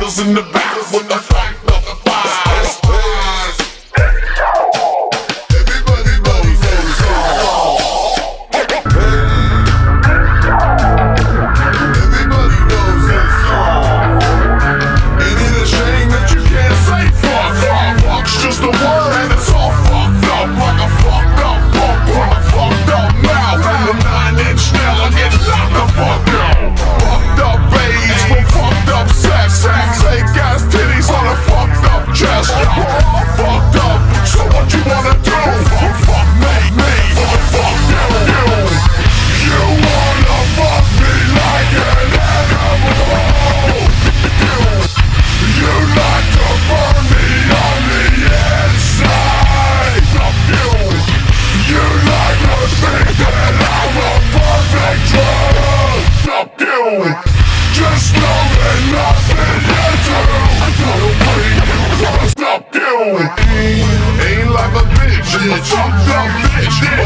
niggas in the back with the fight of the fires. Everybody knows that song. Everybody knows that song. Ain't it a shame that you can't say fuck? Fuck's just a word and it's all fucked up like a fucked up punk on a fucked up mouth. And a 9-inch nail, I get knocked the fuck out. Fucked up beige from fucked up sex. Fake ass titties on a fucked up chest. Fucked up, so what you wanna do? Fuck me, fuck you. You wanna fuck me like an animal. You like to burn me on the inside. Fuck you. You like to think that I'm a perfect drug. Fuck you. Just know that nothing you do will bring you close. Fuck you. Ain't like a bitch, fucked up bitch.